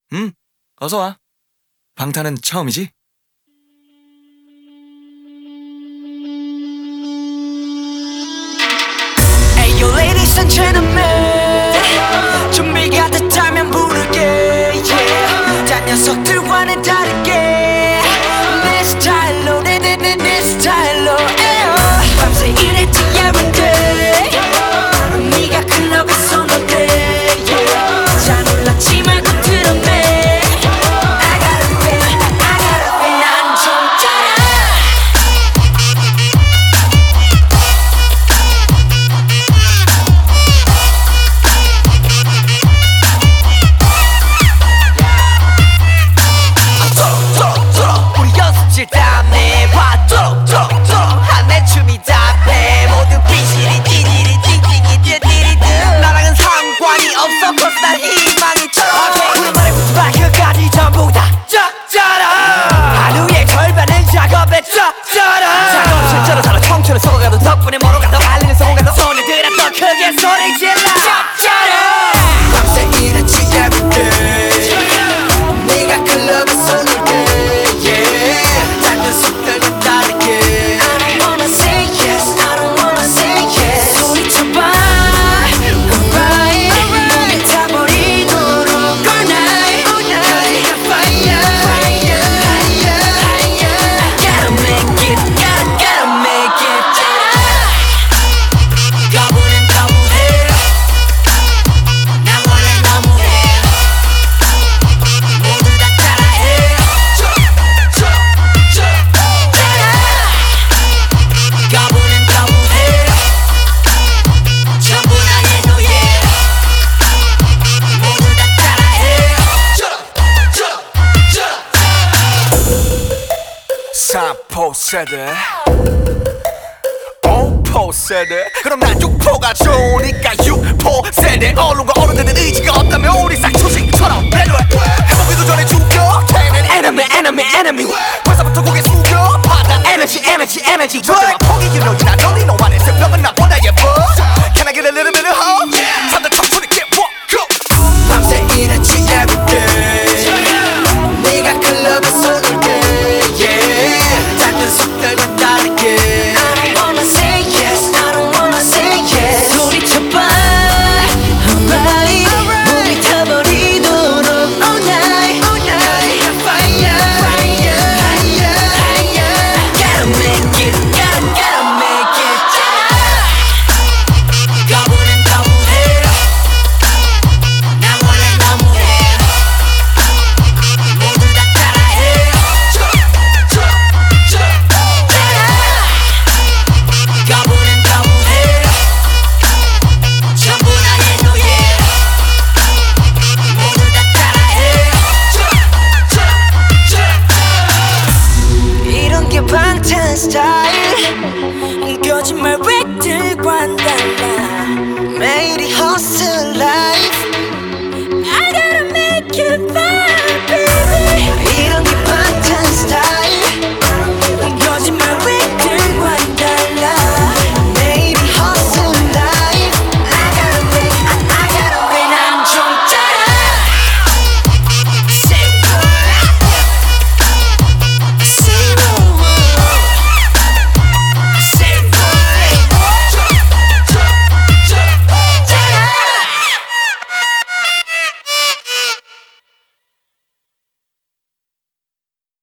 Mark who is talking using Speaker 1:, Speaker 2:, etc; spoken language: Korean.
Speaker 1: 어서와. 방탄은 처음이지?
Speaker 2: Hey yo ladies and gentlemen, 준비가 됐다면 부를게 yeah. 딴 녀석들과는 다르게 내 스타일로 내 스타일로 yeah. 밤새 일했지 every day 네가 클럽에서 너대 yeah. 잘 몰랐지 말고 들었네 속아가도 덕분에 멀어가도 알리는 성공가도 소녀들아 더 크게 소리 질러 짭짤해 밤새 일했지 everyday 네가 클럽에서 놀게 yeah. 딴 녀석들과 다르게 I don't wanna say yes I don't wanna say yes 소리쳐봐 alright 몸이 타버리도록 all night 거리가 fire fire fire I gotta make it gotta make it 거부는 거부해 난 원래 너무해 모두 다 따라해 거부는 거부해 전부 다 내 노예 모두 다 따라해
Speaker 1: 3포 세대 5포 세대 그럼 난 6포가 좋으니까 6포 세대 언론과 어른들은 의지가 없다면 우리 싹초식처럼 배려해 해보기도 전에 죽여 걔는 enemy 벌써부터 고개 숙여 받아 에너지